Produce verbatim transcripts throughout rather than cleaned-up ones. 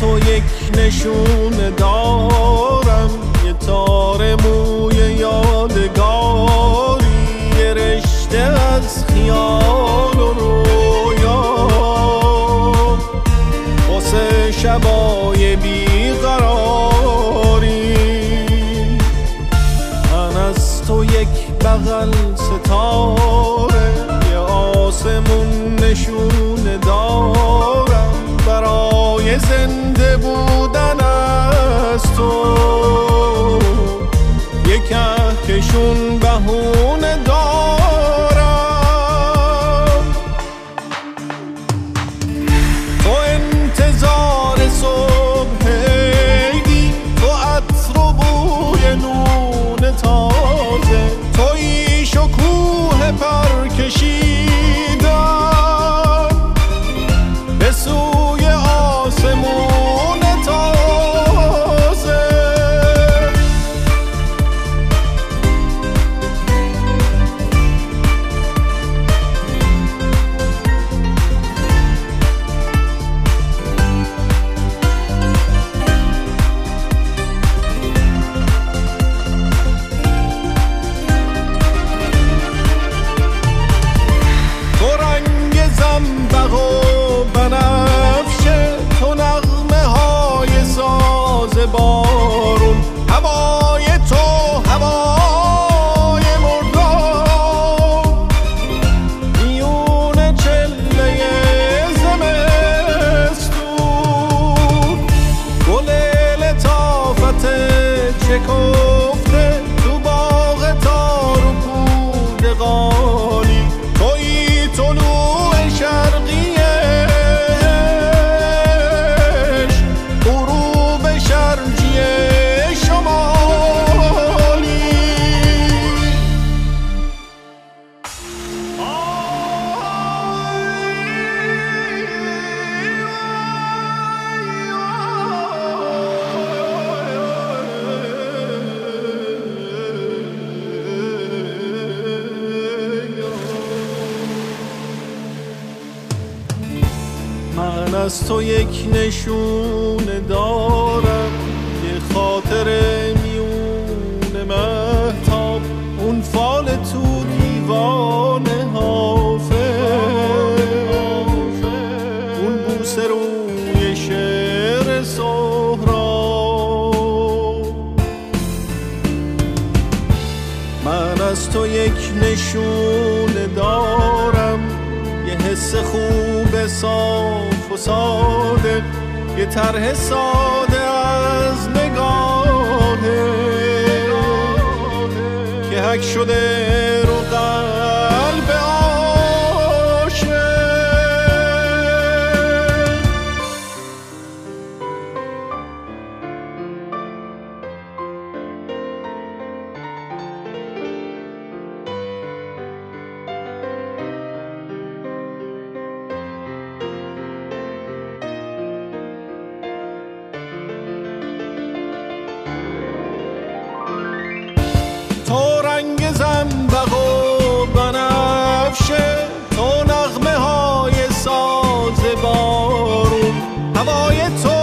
تو یک نشونه دارم، یه تار موی یادگاری، یه رشته از خیال و رویا، واسه شبای بیقراری. من از تو یک بغل ستاره، یه آسمون نشونه دارم، برای زنده بودن از تو یک کهکشون بهونه دارم. تو انتظار صبح عیدی، تو عطر و بوی نون تازه، تویی شکوه پر کشیدن به سوی آسمون تازه. تو رنگ زنبق و بنفشه، تو نغمه های ساز بارون، هوای تو هوای مردان، میون چله زمستون، گل لطافت شکفته تو باغ تار و پود قالی، تویی طلوع شرقیش، غروب شرقی شمالی. من از تو یک نشونه دارم، یه خاطر میون مهتاب، اون فال تو دیوان حافظ، اون بوسه روی شعر سهراب. من از تو یک نشونه دارم، یه حس خوب صاف و ساده، یه طرح ساده از نگاهه که حک شده رو قلب عاشق. تو رنگ زنبق و بنفشه، تو نغمه های ساز بارون، هوای تو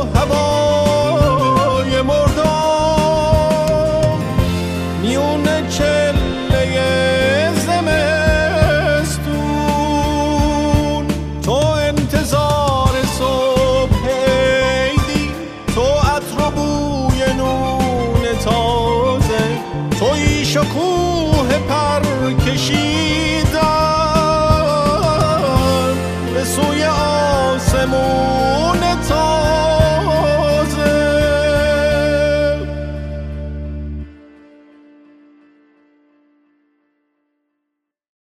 هوای مردان، میون چله زمستون، تو انتظار صبح عیدی، تو عطر و بوی نون تازه، تویی شکوه پر کشی